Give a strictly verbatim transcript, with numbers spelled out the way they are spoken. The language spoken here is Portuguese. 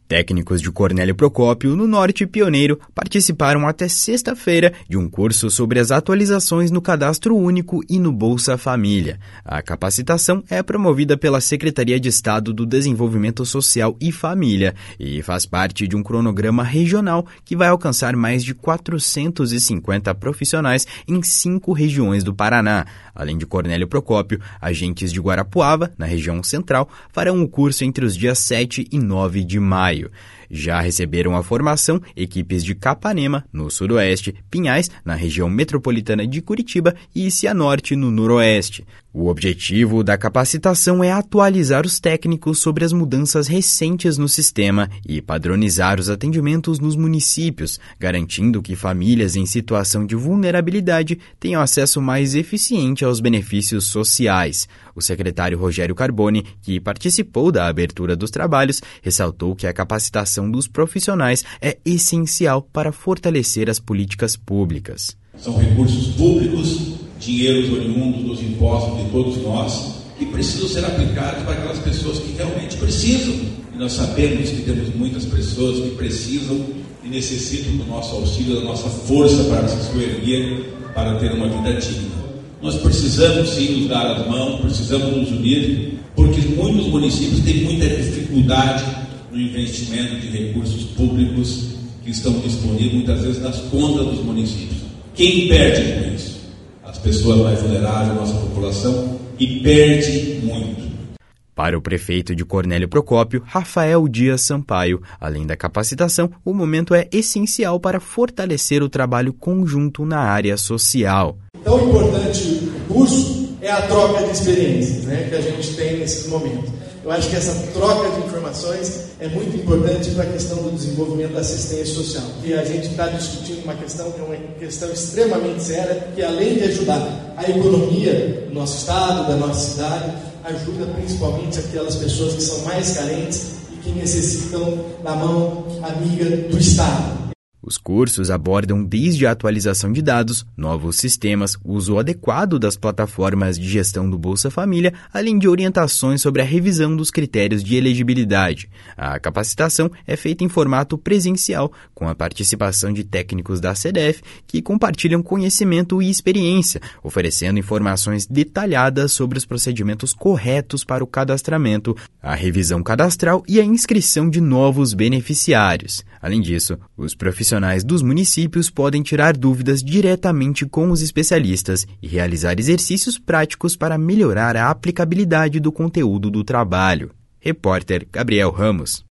Técnicos de Cornélio Procópio, no Norte Pioneiro, participaram até sexta-feira de um curso sobre as atualizações no Cadastro Único e no Bolsa Família. A capacitação é promovida pela Secretaria de Estado do Desenvolvimento Social e Família e faz parte de um cronograma regional que vai alcançar mais de quatrocentos e cinquenta profissionais em cinco regiões do Paraná. Além de Cornélio Procópio, agentes de Guarapuava, na região central, farão o curso entre os dias sete e nove de maio. Já receberam a formação equipes de Capanema, no sudoeste, Pinhais, na região metropolitana de Curitiba e Cianorte, no noroeste. O objetivo da capacitação é atualizar os técnicos sobre as mudanças recentes no sistema e padronizar os atendimentos nos municípios, garantindo que famílias em situação de vulnerabilidade tenham acesso mais eficiente aos benefícios sociais. O secretário Rogério Carboni, que participou da abertura dos trabalhos, ressaltou que a capacitação dos profissionais é essencial para fortalecer as políticas públicas. São recursos públicos, dinheiro oriundo dos impostos de todos nós, que precisam ser aplicados para aquelas pessoas que realmente precisam. E nós sabemos que temos muitas pessoas que precisam e necessitam do nosso auxílio, da nossa força para se erguer, para ter uma vida digna. Nós precisamos sim nos dar as mãos, precisamos nos unir, porque muitos municípios têm muita dificuldade no investimento de recursos públicos que estão disponíveis muitas vezes nas contas dos municípios. Quem perde com isso? As pessoas mais vulneráveis, a nossa população, e perde muito. Para o prefeito de Cornélio Procópio, Rafael Dias Sampaio, além da capacitação, o momento é essencial para fortalecer o trabalho conjunto na área social. Tão importante o curso é a troca de experiências, né, que a gente tem nesses momentos. Eu acho que essa troca de informações é muito importante para a questão do desenvolvimento da assistência social. E a gente está discutindo uma questão que é uma questão extremamente séria, que além de ajudar a economia do nosso estado, da nossa cidade, ajuda principalmente aquelas pessoas que são mais carentes e que necessitam da mão amiga do Estado. Os cursos abordam desde a atualização de dados, novos sistemas, uso adequado das plataformas de gestão do Bolsa Família, além de orientações sobre a revisão dos critérios de elegibilidade. A capacitação é feita em formato presencial, com a participação de técnicos da C D F que compartilham conhecimento e experiência, oferecendo informações detalhadas sobre os procedimentos corretos para o cadastramento, a revisão cadastral e a inscrição de novos beneficiários. Além disso, os profissionais dos municípios podem tirar dúvidas diretamente com os especialistas e realizar exercícios práticos para melhorar a aplicabilidade do conteúdo do trabalho. Repórter Gabriel Ramos.